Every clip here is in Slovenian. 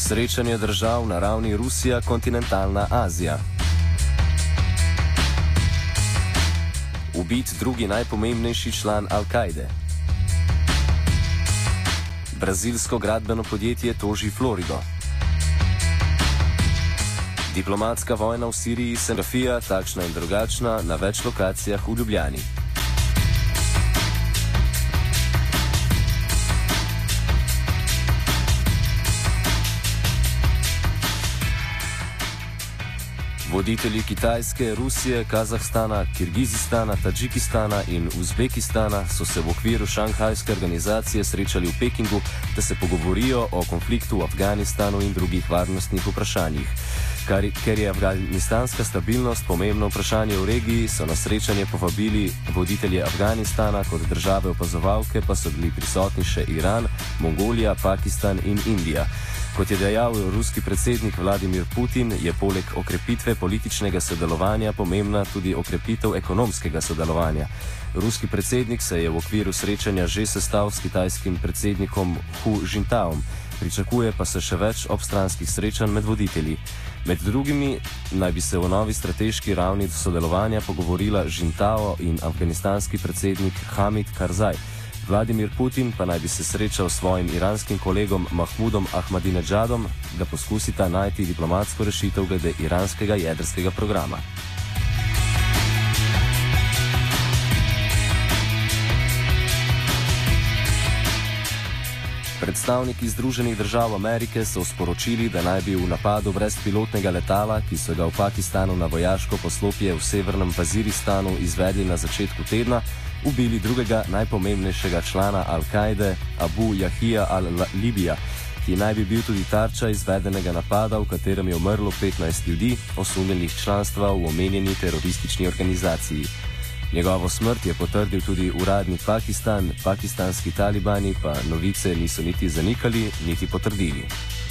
Srečanje držav na ravni Rusija-kontinentalna Azija. Ubit drugi najpomembnejši član Al-Kaide. Brazilsko gradbeno podjetje toži Florido. Diplomatska vojna v Siriji, scenografija takšna in drugačna na več lokacijah v Ljubljani. Voditelji Kitajske, Rusije, Kazahstana, Kirgizistana, Tadžikistana in Uzbekistana so se v okviru šanghajske organizacije srečali v Pekingu, da se pogovorijo o konfliktu v Afganistanu in drugih varnostnih vprašanjih. Ker je afganistanska stabilnost pomembno vprašanje v regiji, so na srečanje povabili voditelje Afganistana, kot države opazovalke pa so bili prisotni še Iran, Mongolija, Pakistan in Indija. Kot je dejal ruski predsednik Vladimir Putin, je poleg okrepitve političnega sodelovanja pomembna tudi okrepitev ekonomskega sodelovanja. Ruski predsednik se je v okviru srečanja že sestal s kitajskim predsednikom Hu Jintaom. Pričakuje pa se še več obstranskih srečanj med voditelji. Med drugimi naj bi se v novi strateški ravni sodelovanja pogovorila Jintao in afganistanski predsednik Hamid Karzaj. Vladimir Putin pa naj bi se srečal s svojim iranskim kolegom Mahmudom Ahmadinejadom, da poskusita najti diplomatsko rešitev glede iranskega jedrskega programa. Predstavniki Združenih držav Amerike so sporočili, da naj bi v napadu brezpilotnega letala, ki so ga v Pakistanu na vojaško poslopje v severnem Vaziristanu izvedli na začetku tedna, ubili drugega najpomembnejšega člana Al-Kaide, Abu Yahija al-Libija, ki naj bi bil tudi tarča izvedenega napada, v katerem je umrlo 15 ljudi, osumljenih članstva v omenjeni teroristični organizaciji. Njegovo smrt je potrdil tudi uradni Pakistan, pakistanski talibani pa novice niso niti zanikali, niti potrdili.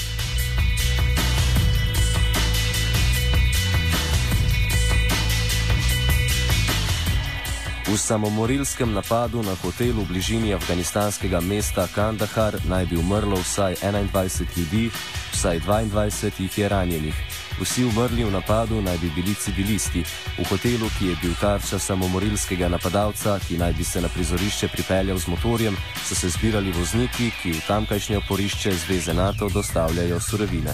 V samomorilskem napadu na hotel v bližini afganistanskega mesta Kandahar naj bi umrlo vsaj 21 ljudi, vsaj 22 jih je ranjenih. Vsi umrli v napadu naj bi bili civilisti. V hotelu, ki je bil tarča samomorilskega napadalca, ki naj bi se na prizorišče pripeljal z motorjem, so se zbirali vozniki, ki v tamkajšnje oporišče Zveze NATO dostavljajo surovine.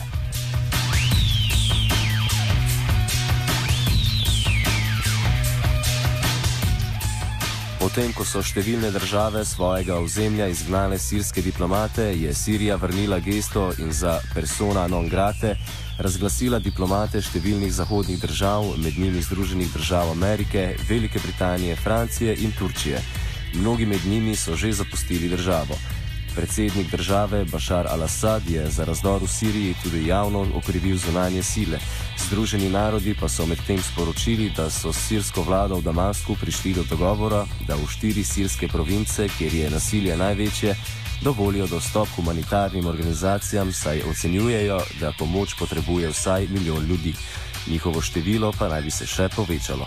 Potem, ko so številne države svojega ozemlja izgnale sirske diplomate, je Sirija vrnila gesto in za persona non grate razglasila diplomate številnih zahodnih držav, med njimi Združenih držav Amerike, Velike Britanije, Francije in Turčije. Mnogi med njimi so že zapustili državo. Predsednik države Bašar al-Assad je za razdor v Siriji tudi javno okrivil zunanje sile. Združeni narodi pa so medtem sporočili, da so s sirsko vlado v Damasku prišli do dogovora, da v 4 sirske province, kjer je nasilje največje, dovolijo dostop humanitarnim organizacijam, saj ocenjujejo, da pomoč potrebuje vsaj 1 milijon ljudi. Njihovo število pa naj bi se še povečalo.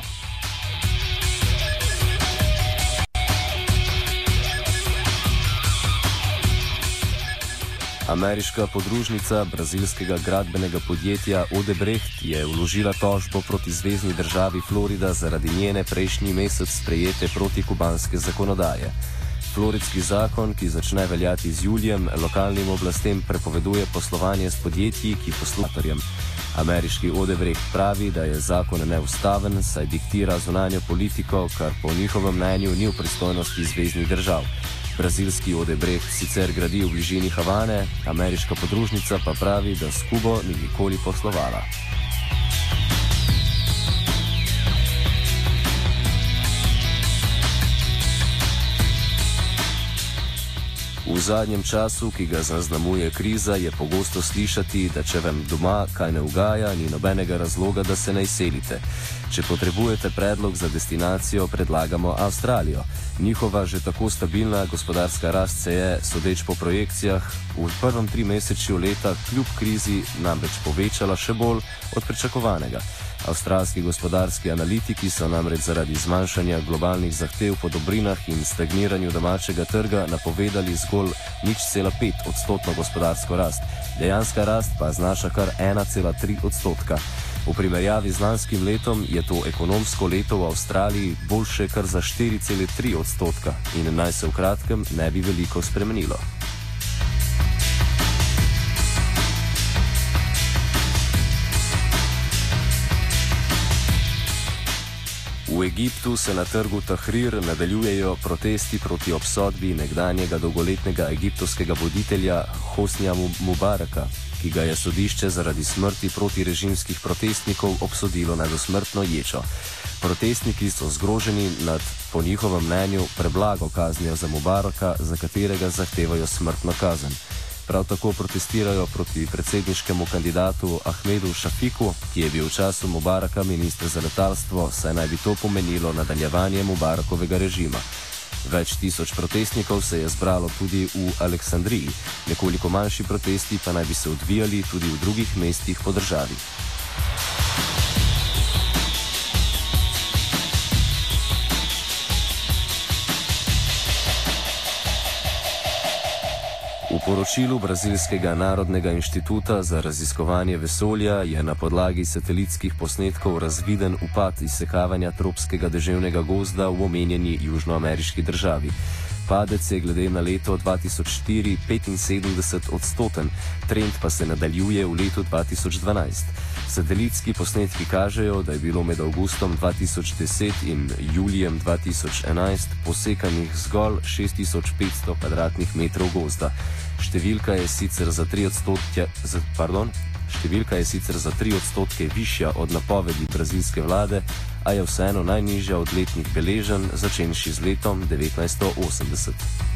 Ameriška podružnica brazilskega gradbenega podjetja Odebrecht je vložila tožbo proti zvezni državi Florida zaradi njene prejšnji mesec sprejete protikubanske zakonodaje. Floridski zakon, ki začne veljati z julijem, lokalnim oblastem prepoveduje poslovanje s podjetji, ki poslujejo. Ameriški Odebrecht pravi, da je zakon neustaven, saj diktira zunanjo politiko, kar po njihovem mnenju ni v pristojnosti zveznih držav. Brazilski Odebrecht sicer gradi v bližini Havane, ameriška podružnica pa pravi, da s Kubo ni nikoli poslovala. V zadnjem času, ki ga zaznamuje kriza, je pogosto slišati, da če vam doma kaj ne ugaja, ni nobenega razloga, da se ne izselite. Če potrebujete predlog za destinacijo, predlagamo Avstralijo. Njihova že tako stabilna gospodarska rast se je, sodeč po projekcijah, v prvem 3 mesečju leta kljub krizi namreč povečala še bolj od pričakovanega. Avstralski gospodarski analitiki so namreč zaradi zmanjšanja globalnih zahtev po dobrinah in stagniranju domačega trga napovedali zgolj 0,5% gospodarsko rast, dejanska rast pa znaša kar 1,3%. V primerjavi z lanskim letom je to ekonomsko leto v Avstraliji boljše kar za 4,3% in naj se v kratkem ne bi veliko spremenilo. V Egiptu se na trgu Tahrir nadaljujejo protesti proti obsodbi nekdanjega dolgoletnega egiptovskega voditelja Hosnija Mubaraka, ki ga je sodišče zaradi smrti protirežimskih protestnikov obsodilo na dosmrtno ječo. Protestniki so zgroženi nad, po njihovem mnenju, preblago kaznijo za Mubaraka, za katerega zahtevajo smrtno kazen. Prav tako protestirajo proti predsedniškemu kandidatu Ahmedu Šafiku, ki je bil v času Mubaraka minister za letalstvo, saj naj bi to pomenilo nadaljevanje Mubarakovega režima. Več tisoč protestnikov se je zbralo tudi v Aleksandriji, nekoliko manjši protesti pa naj bi se odvijali tudi v drugih mestih po državi. V poročilu Brazilskega narodnega inštituta za raziskovanje vesolja je na podlagi satelitskih posnetkov razviden upad izsekavanja tropskega deževnega gozda v omenjeni južnoameriški državi. Padec je glede na leto 2004 75%, trend pa se nadaljuje v letu 2012. Satelitski posnetki kažejo, da je bilo med avgustom 2010 in julijem 2011 posekanih zgolj 6500 kvadratnih metrov gozda. Številka je sicer za 3% višja od napovedi brazilske vlade, a je vseeno najnižja od letnih beleženj, začenši z letom 1980.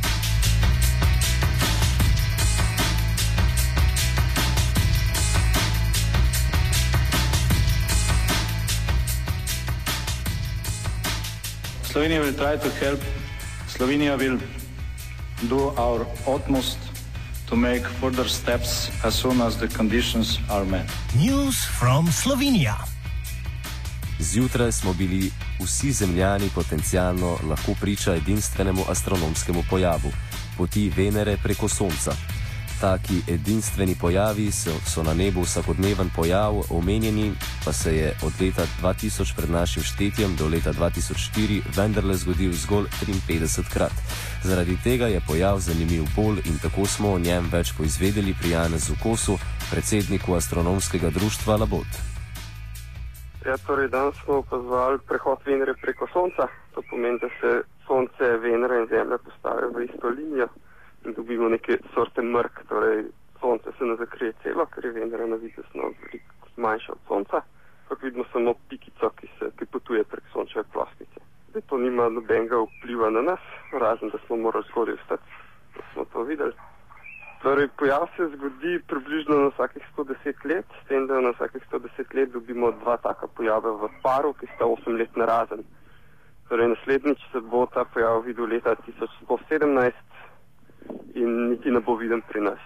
Slovenia will try to help. Slovenia will do our utmost to make further steps as soon as the conditions are met. News from Slovenia. Zjutraj smo bili vsi Zemljani potencialno lahko priča edinstvenemu astronomskemu pojavu – poti Venere preko Sonca. Taki edinstveni pojavi so na nebu vsakodneven pojav, omenjeni pa se je od leta 2000 pred našim štetjem do leta 2004 vendarle zgodil zgolj 53krat. Zaradi tega je pojav zanimiv bolj in tako smo o njem več poizvedeli pri Janezu Kosu, predsedniku astronomskega društva Labot. Ja, torej danes smo opazovali prehod Venere preko Sonca. To pomeni, da se Sonce, Venera in Zemlja postavijo v isto linijo in dobimo neke sorte mrk, torej Sonce se ne zakrije celo, ker je Venera na videzno veliko manjša od Sonca, ampak vidimo samo pikico, ki potuje prek Sončeve ploskvice. Zdaj to nima nobenega vpliva na nas, razen da smo morali zgodaj vstati, da smo to videli. Torej, pojav se zgodi približno na vsakih 110 let, s tem, da na vsakih 110 let dobimo dva taka pojava v paru, ki sta 8 let narazen. Torej, naslednjič se bo ta pojav videl leta 1117 in niti ne bo viden pri nas.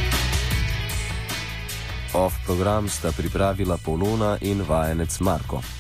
Off program sta pripravila Polona in vajenec Marko.